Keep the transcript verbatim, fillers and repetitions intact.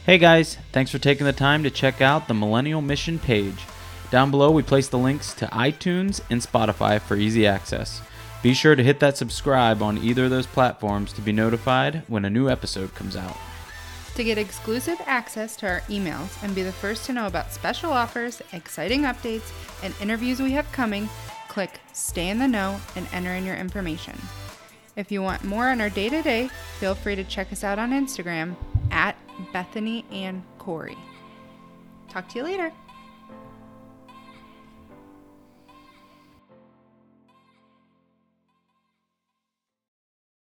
Hey guys, thanks for taking the time to check out the Millennial Mission page. Down below we place the links to iTunes and Spotify for easy access. Be sure to hit that subscribe on either of those platforms to be notified when a new episode comes out. To get exclusive access to our emails and be the first to know about special offers, exciting updates, and interviews we have coming, click Stay in the Know and enter in your information. If you want more on our day-to-day, feel free to check us out on Instagram at Bethany and Corey. Talk to you later.